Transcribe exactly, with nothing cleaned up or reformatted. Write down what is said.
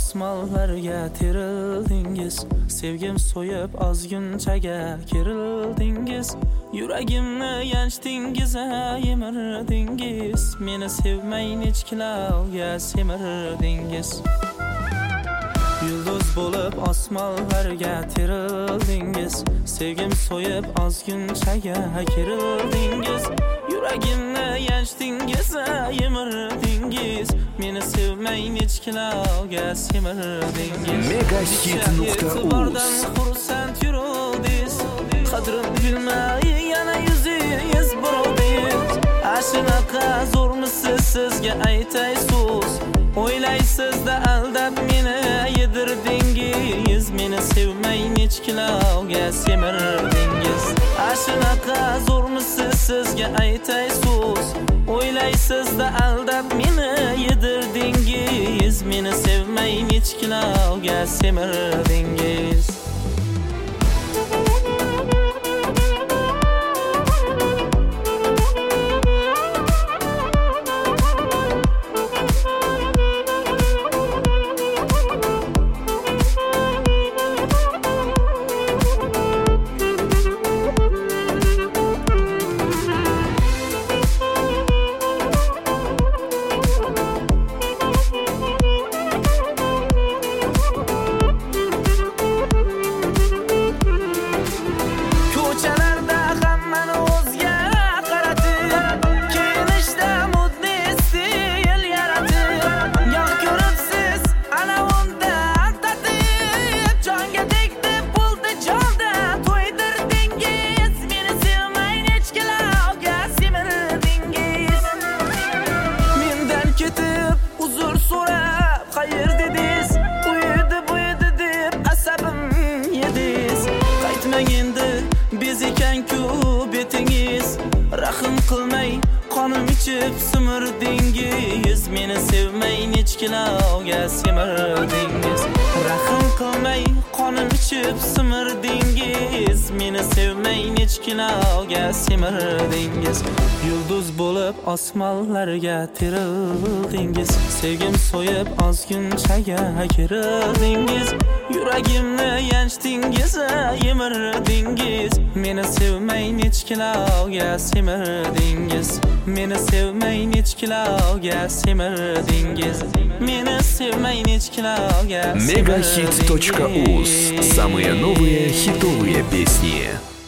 osmonlarga terildingiz. Sevgim so'yib ozgunchaga kerildingiz. Yuragimni yanchdingiz, yemirdingiz. Meni sevmay nechkilarga semirdingiz. Yulduz bo'lib osmonlarga terildingiz. Sevgim so'yib ozgunchaga kerildingiz. Yuragimni yanchdingiz, yemirdingiz. Meni sevmay nechkilarga semirdingiz. Megahit nokta uz xursand yuruvdingiz. Qadrim bilmay yana yuzingiz burovdingiz. Ashinaqa zo'rmisiz sizga aytay so'z. O'ylaysiz-da aldab meni yedirdingiz. Meni sevmay nechkilarga semirdingiz. Ashinaqa zo'rmisiz sizga aytay so'z. O'ylaysiz-da aldab meni yedirdingiz. Meni sevmay nechkilarga semirdingiz. Rahim qilmay qonim ichib simirdingiz. Meni sevmay nechkilarga semirdingiz. Rahim qilmay qonim ichib simirdingiz. Meni sevmay nechkilarga semirdingiz. Yulduz bo'lib osmonlarga terildingiz. Sevgim so'yib ozgunchaga kerildingiz. Yuragimni yanchdingiz, yemirdingiz. Meni sevmay nechkilarga semirdingiz. Meni sevmay nechkilarga semirdingiz. Meni sevmay nechkilarga Megahit точка уз. Самые новые хитовые песни.